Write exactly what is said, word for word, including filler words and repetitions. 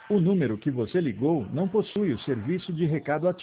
O número que você ligou não possui o serviço de recado ativo.